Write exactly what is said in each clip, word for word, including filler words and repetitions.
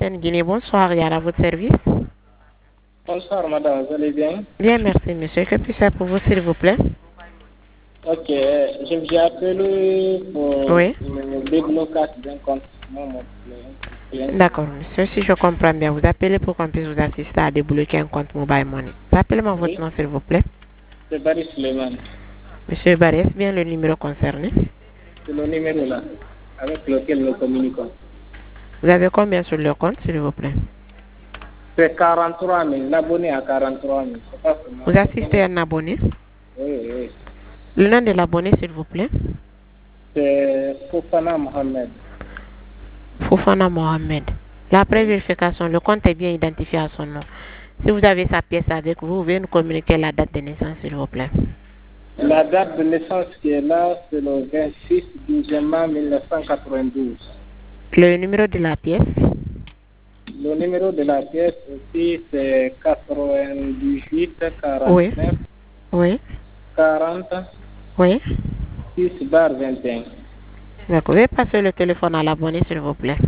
T N Guinée. Bonsoir, il y a à votre service. Bonsoir madame, vous allez bien? Bien, merci monsieur. Que puis-je faire pour vous s'il vous plaît? Ok, je vous ai appelé pour Oui. le déblocage d'un compte. Mon plaît. D'accord, monsieur. Si je comprends bien, vous appelez pour qu'on puisse vous assister à débloquer un compte Mobile Money. Rappelez-moi Oui. votre nom s'il vous plaît. C'est Barry Suleiman. Monsieur Barry, est-ce bien le numéro concerné? C'est le numéro là, avec lequel nous communiquons. Vous avez combien sur le compte s'il vous plaît? C'est quarante-trois mille, l'abonné à quarante-trois mille. Vous assistez à un abonné? Oui, oui. Le nom de l'abonné s'il vous plaît? C'est Fofana Mohamed. Fofana Mohamed. La pré-vérification, le compte est bien identifié à son nom. Si vous avez sa pièce avec vous, vous pouvez nous communiquer la date de naissance s'il vous plaît. La date de naissance qui est là, c'est le vingt-six douze mille neuf cent quatre-vingt-douze. Le numéro de la pièce? Le numéro de la pièce aussi, c'est quatre-vingt-dix-huit quarante-neuf. Oui. Oui. quarante. Oui. six bar vingt et un. D'accord. Veuillez passer le téléphone à l'abonné s'il vous plaît.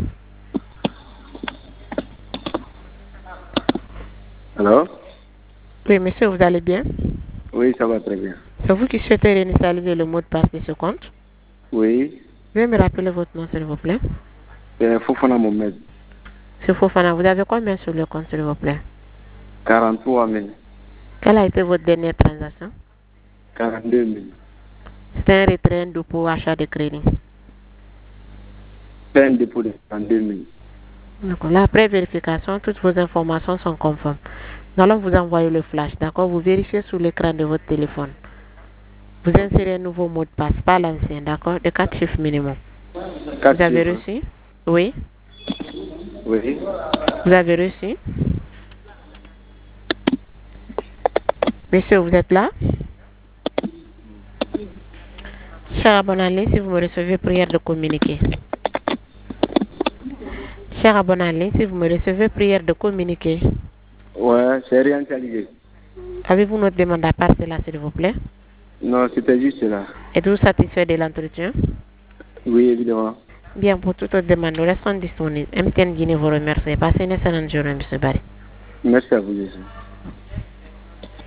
Alors? Oui, monsieur, vous allez bien? Oui, ça va très bien. C'est vous qui souhaitez réinitialiser le mot de passe de ce compte? Oui, Veuillez me rappeler votre nom s'il vous plaît. c'est Fofana Mohamed. Monsieur Fofana, vous avez combien sur le compte s'il vous plaît? quarante-trois mille. Quelle a été votre dernière transaction? quarante-deux mille. C'est un retrait de pour achat de crédit. C'est un dépôt de quarante-deux mille. D'accord. Là, après vérification, toutes vos informations sont conformes. Nous allons vous envoyer le flash, d'accord? Vous vérifiez sur l'écran de votre téléphone. Vous insérez un nouveau mot de passe, pas l'ancien, d'accord? De quatre chiffres minimum. Quatre Vous avez chiffres. reçu? Oui. Oui. Vous avez reçu? Monsieur, vous êtes là? Cher abonné, si vous me recevez, prière de communiquer. Cher abonné, si vous me recevez, prière de communiquer. Ouais, c'est réinitialisé. Avez-vous notre demande à part cela, s'il vous plaît? Non, c'était juste là. Êtes-vous satisfait de l'entretien? Oui, évidemment. Bien, pour toute autre demande, nous restons disponibles. M T N Guinée vous remercie. Passez une excellente journée, M. Barry. Merci à vous, Jésus.